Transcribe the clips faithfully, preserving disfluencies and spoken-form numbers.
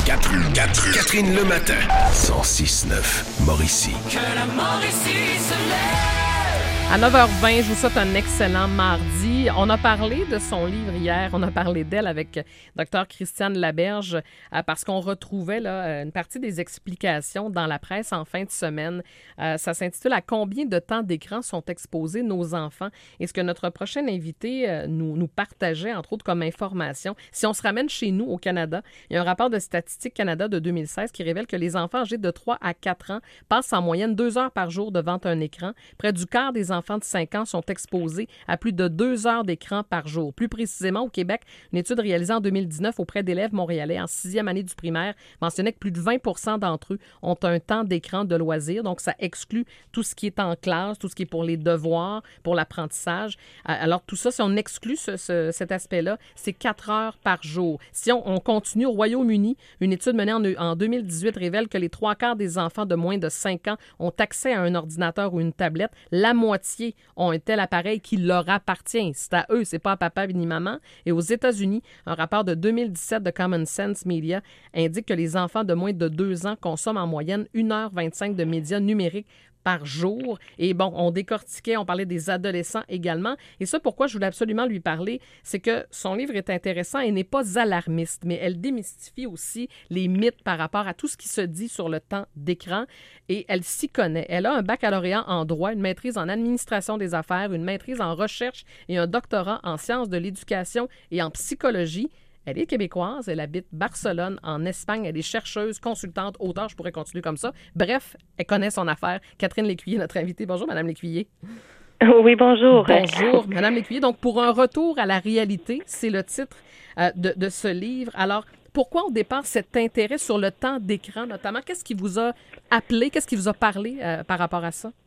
Catherine, Catherine, Catherine le matin. cent six neuf Mauricie. Que la Mauricie se lève. À neuf heures vingt, je vous souhaite un excellent mardi. On a parlé de son livre hier, on a parlé d'elle avec Dr Christiane Laberge euh, parce qu'on retrouvait là, une partie des explications dans la presse en fin de semaine. Euh, ça s'intitule « À combien de temps d'écran sont exposés nos enfants ?» Et ce que notre prochain invité euh, nous, nous partageait, entre autres comme information, si on se ramène chez nous au Canada, il y a un rapport de Statistique Canada de deux mille seize qui révèle que les enfants âgés de trois à quatre ans passent en moyenne deux heures par jour devant un écran. Près du quart des enfants enfants de cinq ans sont exposés à plus de deux heures d'écran par jour. Plus précisément, au Québec, une étude réalisée en deux mille dix-neuf auprès d'élèves montréalais en sixième année du primaire mentionnait que plus de vingt pour cent d'entre eux ont un temps d'écran de loisirs. Donc, ça exclut tout ce qui est en classe, tout ce qui est pour les devoirs, pour l'apprentissage. Alors, tout ça, si on exclut ce, ce, cet aspect-là, c'est quatre heures par jour. Si on, on continue au Royaume-Uni, une étude menée en, en deux mille dix-huit révèle que les trois quarts des enfants de moins de cinq ans ont accès à un ordinateur ou une tablette. La moitié ont un tel appareil qui leur appartient. C'est à eux, c'est pas à papa ni maman. Et aux États-Unis, un rapport de deux mille dix-sept de Common Sense Media indique que les enfants de moins de deux ans consomment en moyenne une heure vingt-cinq de médias numériques par jour. Et bon, on décortiquait, on parlait des adolescents également. Et ça, pourquoi je voulais absolument lui parler, c'est que son livre est intéressant et n'est pas alarmiste, mais elle démystifie aussi les mythes par rapport à tout ce qui se dit sur le temps d'écran. Et elle s'y connaît. Elle a un baccalauréat en droit, une maîtrise en administration des affaires, une maîtrise en recherche et un doctorat en sciences de l'éducation et en psychologie. Elle est québécoise, elle habite Barcelone, en Espagne. Elle est chercheuse, consultante, auteure, je pourrais continuer comme ça. Bref, elle connaît son affaire. Catherine Lécuyer, notre invitée. Bonjour, Madame Lécuyer. Oui, bonjour. Bonjour, Madame Lécuyer. Donc, pour un retour à la réalité, c'est le titre euh, de, de ce livre. Alors, pourquoi au départ cet intérêt sur le temps d'écran, notamment? Qu'est-ce qui vous a appelé? Qu'est-ce qui vous a parlé euh, par rapport à ça?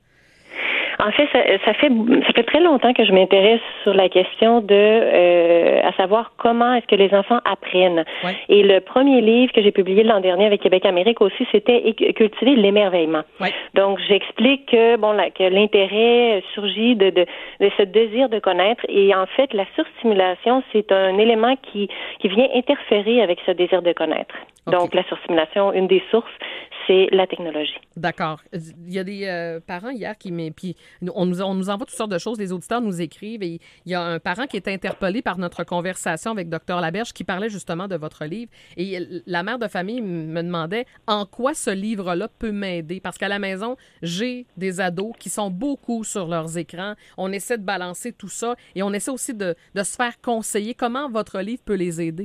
En fait, ça, ça fait ça fait très longtemps que je m'intéresse sur la question de euh, à savoir comment est-ce que les enfants apprennent. Ouais. Et le premier livre que j'ai publié l'an dernier avec Québec Amérique aussi, c'était Cultiver l'émerveillement. Ouais. Donc, j'explique que bon là, que l'intérêt surgit de, de de ce désir de connaître et en fait, la surstimulation, c'est un élément qui qui vient interférer avec ce désir de connaître. Okay. Donc, la surstimulation, une des sources, c'est la technologie. D'accord. Il y a des euh, parents hier qui... Puis on nous, on nous envoie toutes sortes de choses, les auditeurs nous écrivent, et il y a un parent qui est interpellé par notre conversation avec Dr Laberge qui parlait justement de votre livre. Et la mère de famille me demandait en quoi ce livre-là peut m'aider. Parce qu'à la maison, j'ai des ados qui sont beaucoup sur leurs écrans. On essaie de balancer tout ça et on essaie aussi de, de se faire conseiller. Comment votre livre peut les aider?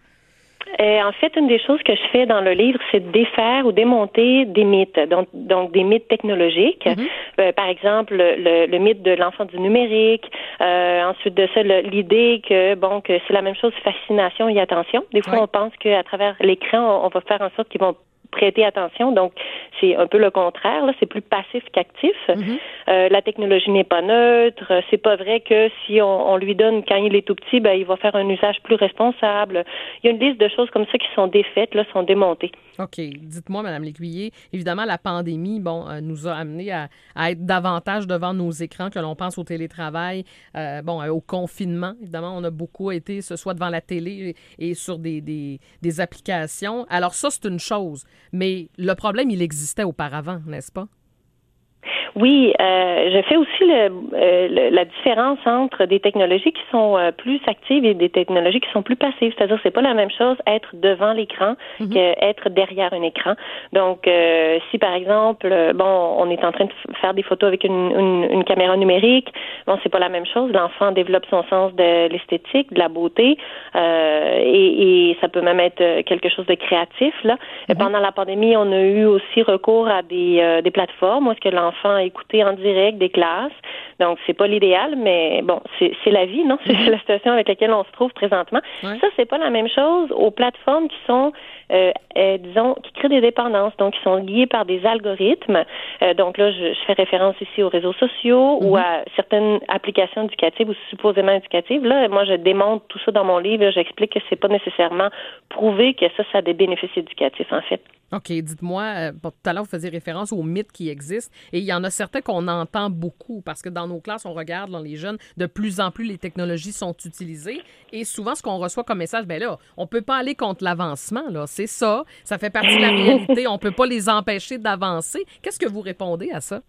Euh, en fait, une des choses que je fais dans le livre, c'est de défaire ou démonter des mythes, donc, donc des mythes technologiques. Mm-hmm. Euh, par exemple, le, le mythe de l'enfant du numérique. Euh, ensuite de ça, le, l'idée que bon que c'est la même chose, fascination et attention. Des fois, oui. On pense qu'à travers l'écran, on, on va faire en sorte qu'ils vont prêter attention. Donc, c'est un peu le contraire. Là, c'est plus passif qu'actif. Mm-hmm. Euh, la technologie n'est pas neutre. C'est pas vrai que si on, on lui donne quand il est tout petit, ben il va faire un usage plus responsable. Il y a une liste de choses comme ça qui sont défaites, là, sont démontées. OK. Dites-moi, Mme Lécuyer, évidemment, la pandémie, bon, euh, nous a amené à, à être davantage devant nos écrans, que l'on pense au télétravail, euh, bon, euh, au confinement. Évidemment, on a beaucoup été, ce soit devant la télé et, et sur des, des, des applications. Alors ça, c'est une chose. Mais le problème, il existait auparavant, n'est-ce pas? Oui, euh, je fais aussi le, euh, le, la différence entre des technologies qui sont euh, plus actives et des technologies qui sont plus passives. C'est-à-dire, c'est pas la même chose être devant l'écran mm-hmm. qu'être derrière un écran. Donc, euh, si par exemple, bon, on est en train de faire des photos avec une, une, une caméra numérique, bon, c'est pas la même chose. L'enfant développe son sens de l'esthétique, de la beauté, euh, et, et ça peut même être quelque chose de créatif. Là, mm-hmm. Pendant la pandémie, on a eu aussi recours à des, euh, des plateformes où est-ce que l'enfant écouter en direct des classes. Donc, c'est pas l'idéal, mais bon, c'est, c'est la vie, non? C'est mm-hmm. la situation avec laquelle on se trouve présentement. Ouais. Ça, c'est pas la même chose aux plateformes qui sont, euh, euh, disons, qui créent des dépendances, donc qui sont liées par des algorithmes. Euh, donc là, je, je fais référence ici aux réseaux sociaux mm-hmm. ou à certaines applications éducatives ou supposément éducatives. Là, moi, je démontre tout ça dans mon livre. J'explique que c'est pas nécessairement prouvé que ça, ça a des bénéfices éducatifs, en fait. OK, dites-moi, euh, bon, tout à l'heure, vous faisiez référence aux mythes qui existent et il y en a certains qu'on entend beaucoup parce que dans nos classes, on regarde dans les jeunes, de plus en plus les technologies sont utilisées et souvent, ce qu'on reçoit comme message, bien là, on peut pas aller contre l'avancement, là. c'est ça, ça fait partie de la réalité, on ne peut pas les empêcher d'avancer. Qu'est-ce que vous répondez à ça?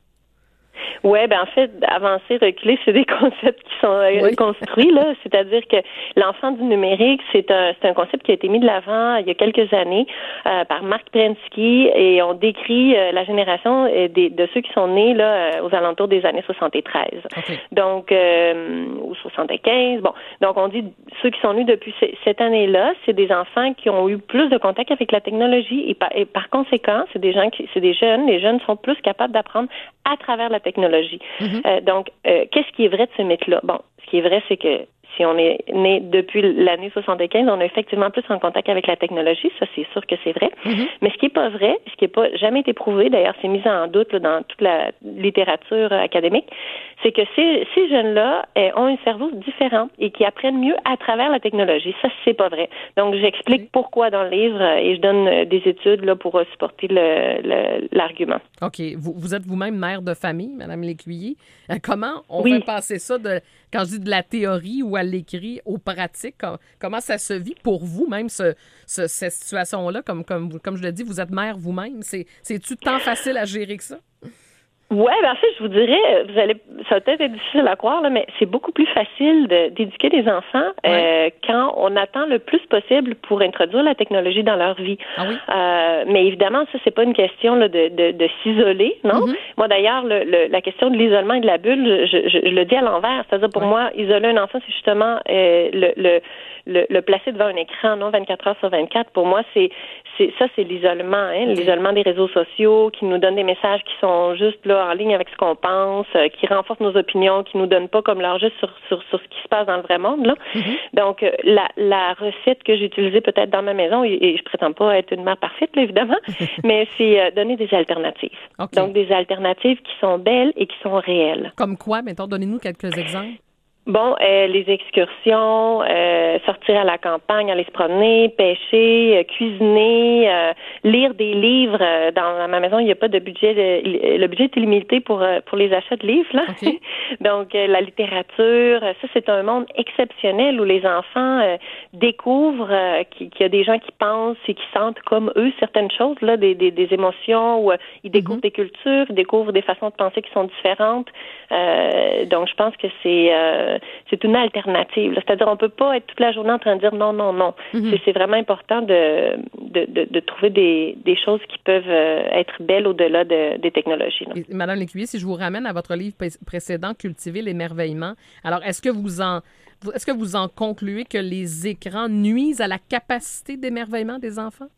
Oui, ben en fait, avancer, reculer, c'est des concepts qui sont euh, oui. construits, là. C'est-à-dire que l'enfant du numérique, c'est un, c'est un concept qui a été mis de l'avant il y a quelques années euh, par Marc Prensky, et on décrit euh, la génération euh, des, de ceux qui sont nés là aux alentours des années soixante-treize. Okay. Donc, euh, ou soixante-quinze. Bon, donc on dit ceux qui sont nés depuis c- cette année-là, c'est des enfants qui ont eu plus de contact avec la technologie, et par, et par conséquent, c'est des gens qui, c'est des jeunes. Les jeunes sont plus capables d'apprendre à travers la technologie. Mm-hmm. Euh, donc, euh, qu'est-ce qui est vrai de ce mythe-là? Bon, ce qui est vrai, c'est que si on est né depuis l'année soixante-quinze, on a effectivement plus en contact avec la technologie. Ça, c'est sûr que c'est vrai. Mm-hmm. Mais ce qui n'est pas vrai, ce qui n'est pas jamais été prouvé, d'ailleurs, c'est mis en doute là, dans toute la littérature euh, académique, c'est que ces, ces jeunes-là euh, ont un cerveau différent et qui apprennent mieux à travers la technologie. Ça, c'est pas vrai. Donc, j'explique okay. pourquoi dans le livre euh, et je donne euh, des études là, pour euh, supporter le, le, l'argument. OK. Vous, vous êtes vous-même mère de famille, Mme Lécuyer. Euh, comment on oui. fait passer ça, de, quand je dis de la théorie ou à l'écrit, aux pratiques? Com- comment ça se vit pour vous, même, ce, ce, cette situation-là? Comme, comme, comme je l'ai dit, vous êtes mère vous-même. C'est, c'est-tu tant facile à gérer que ça? Ouais, ben en fait, je vous dirais, vous allez, ça va peut-être être difficile à croire, là, mais c'est beaucoup plus facile de, d'éduquer les enfants ouais. euh, quand on attend le plus possible pour introduire la technologie dans leur vie. Ah oui? Euh, mais évidemment, ça, c'est pas une question là, de, de, de s'isoler, non? Mm-hmm. Moi, d'ailleurs, le, le, la question de l'isolement et de la bulle, je, je, je le dis à l'envers. C'est-à-dire, pour ouais. moi, isoler un enfant, c'est justement euh, le, le, le, le placer devant un écran, non, vingt-quatre heures sur vingt-quatre. Pour moi, c'est, c'est ça, c'est l'isolement, hein, okay. l'isolement des réseaux sociaux qui nous donnent des messages qui sont juste là en ligne avec ce qu'on pense, euh, qui renforcent nos opinions, qui nous donnent pas comme leur juste sur, sur, sur ce qui se passe dans le vrai monde, là. Mm-hmm. Donc, euh, la, la recette que j'ai utilisée peut-être dans ma maison, et, et je prétends pas être une mère parfaite, là, évidemment, mais c'est euh, donner des alternatives. Okay. Donc, des alternatives qui sont belles et qui sont réelles. Comme quoi? Mettons, donnez-nous quelques exemples. Bon, euh, les excursions, euh, sortir à la campagne, aller se promener, pêcher, euh, cuisiner, euh, lire des livres. Euh, dans ma maison, il n'y a pas de budget. De, le budget est illimité pour euh, pour les achats de livres, là. Okay. Donc, euh, la littérature, ça, c'est un monde exceptionnel où les enfants euh, découvrent euh, qu'il, qu'il y a des gens qui pensent et qui sentent comme eux certaines choses, là, des, des, des émotions, où euh, ils découvrent mm-hmm. des cultures, ils découvrent des façons de penser qui sont différentes. Euh, donc, je pense que c'est... Euh, c'est une alternative. Là. C'est-à-dire, on peut pas être toute la journée en train de dire non, non, non. Mm-hmm. C'est, c'est vraiment important de, de, de, de trouver des, des choses qui peuvent être belles au-delà de, des technologies. Là. Et, Madame Lécuyer, si je vous ramène à votre livre précédent, Cultiver l'émerveillement, alors est-ce que vous en est-ce que vous en concluez que les écrans nuisent à la capacité d'émerveillement des enfants?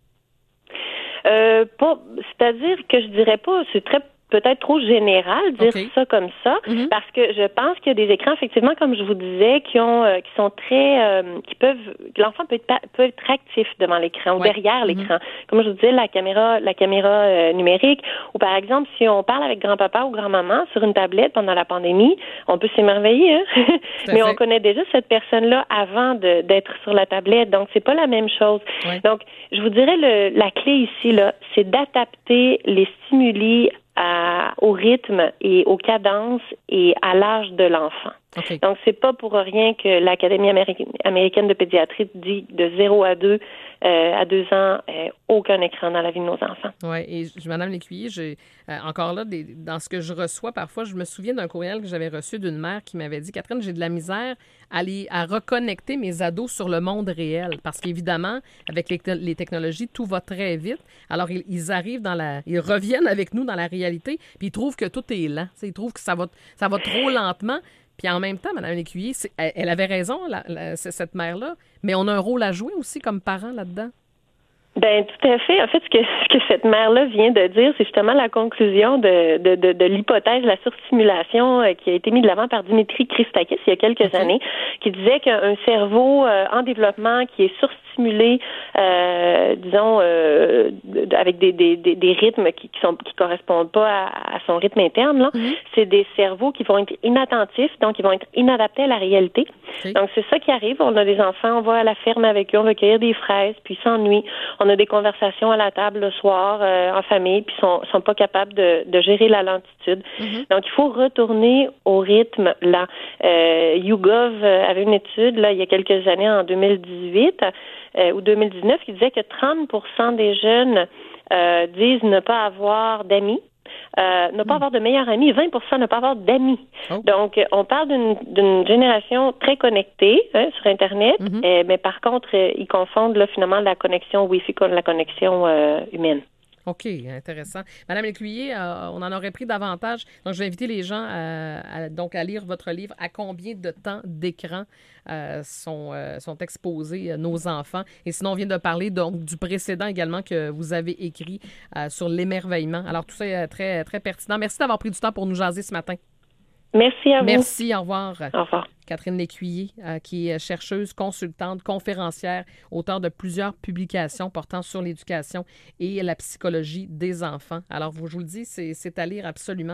Euh, pas, c'est-à-dire que je dirais pas, c'est très peut-être trop général dire okay. ça comme ça, mm-hmm. parce que je pense qu'il y a des écrans, effectivement, comme je vous disais, qui ont, euh, qui sont très, euh, qui peuvent, l'enfant peut être, peut être actif devant l'écran ou ouais. derrière mm-hmm. l'écran. Comme je vous disais, la caméra, la caméra euh, numérique, ou par exemple, si on parle avec grand-papa ou grand-maman sur une tablette pendant la pandémie, on peut s'émerveiller, hein? Mais fait. On connaît déjà cette personne-là avant de, d'être sur la tablette, donc c'est pas la même chose. Ouais. Donc, je vous dirais, le, la clé ici, là, c'est d'adapter les stimuli À, au rythme et aux cadences et à l'âge de l'enfant. Okay. Donc, c'est pas pour rien que l'Académie américaine, américaine de pédiatrie dit de zéro à deux, euh, à deux ans, euh, aucun écran dans la vie de nos enfants. Oui, et je, Madame Lécuyer, j'ai euh, encore là, des, dans ce que je reçois, parfois, je me souviens d'un courriel que j'avais reçu d'une mère qui m'avait dit « Catherine, j'ai de la misère à, les, à reconnecter mes ados sur le monde réel. » Parce qu'évidemment, avec les, les technologies, tout va très vite. Alors, ils, ils arrivent dans la... Ils reviennent avec nous dans la réalité, puis ils trouvent que tout est lent. T'sais, ils trouvent que ça va, ça va trop lentement. Puis en même temps, Mme Lécuyer, c'est, elle, elle avait raison, la, la, cette mère-là, mais on a un rôle à jouer aussi comme parents là-dedans. Ben tout à fait. En fait, ce que, ce que cette mère-là vient de dire, c'est justement la conclusion de, de, de, de l'hypothèse de la surstimulation euh, qui a été mise de l'avant par Dimitri Christakis il y a quelques okay. années, qui disait qu'un cerveau euh, en développement qui est surstimulé, euh, disons, euh, avec des, des, des, des rythmes qui, qui sont qui correspondent pas à, à son rythme interne, là, mm-hmm. c'est des cerveaux qui vont être inattentifs, donc ils vont être inadaptés à la réalité. Okay. Donc c'est ça qui arrive. On a des enfants, on va à la ferme avec eux, on va cueillir des fraises, puis ils s'ennuient. On a des conversations à la table le soir euh, en famille, puis sont sont pas capables de, de gérer la lentitude. Mm-hmm. Donc il faut retourner au rythme là. Euh, YouGov avait une étude là il y a quelques années en deux mille dix-huit euh, ou deux mille dix-neuf qui disait que trente pour cent des jeunes euh, disent ne pas avoir d'amis. Euh, ne pas avoir de meilleurs amis, vingt pour cent ne pas avoir d'amis. Oh. Donc, on parle d'une, d'une génération très connectée hein, sur Internet, mm-hmm. euh, mais par contre, euh, ils confondent là, finalement la connexion Wi-Fi comme la connexion euh, humaine. OK, intéressant. Madame Lécuyer, euh, on en aurait pris davantage. Donc, je vais inviter les gens à, à, donc, à lire votre livre. À combien de temps d'écran euh, sont, euh, sont exposés euh, nos enfants? Et sinon, on vient de parler donc, du précédent également que vous avez écrit euh, sur l'émerveillement. Alors, tout ça est très, très pertinent. Merci d'avoir pris du temps pour nous jaser ce matin. Merci à vous. Merci, au revoir. Au revoir. Catherine Lécuyer, euh, qui est chercheuse, consultante, conférencière, auteure de plusieurs publications portant sur l'éducation et la psychologie des enfants. Alors, je vous le dis, c'est, c'est à lire absolument.